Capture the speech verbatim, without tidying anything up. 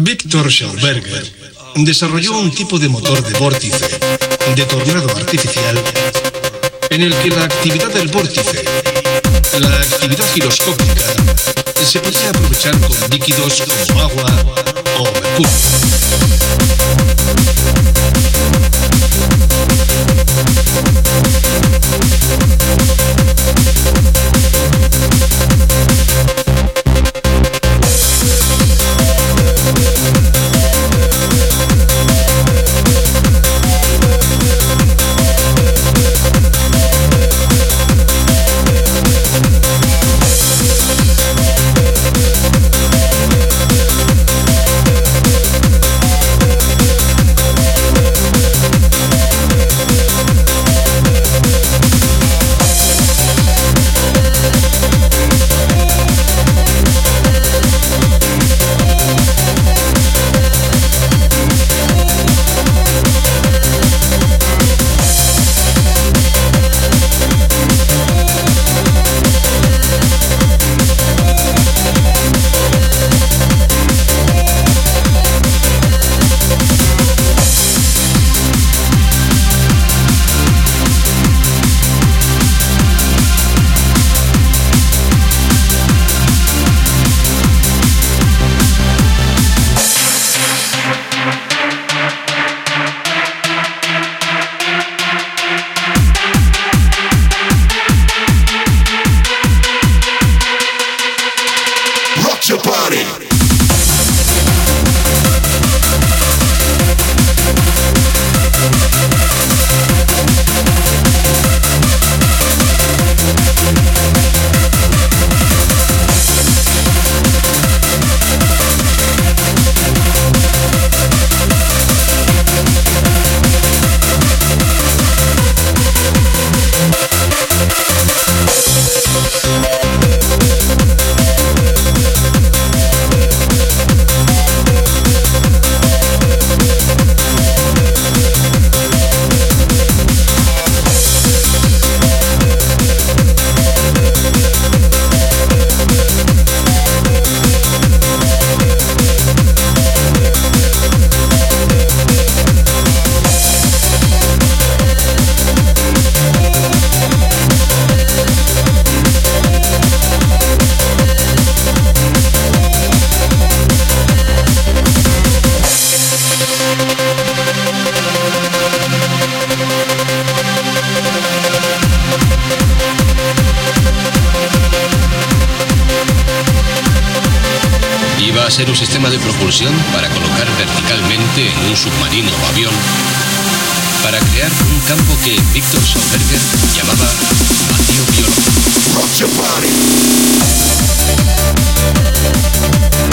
Victor Schauberger desarrolló un tipo de motor de vórtice, de tornado artificial, en el que la actividad del vórtice, la actividad giroscópica, se podía aprovechar con líquidos como agua o mercurio. Iba a ser un sistema de propulsión para colocar verticalmente en un submarino o avión, para crear un campo que Victor Schauberger llamaba vacío biológico.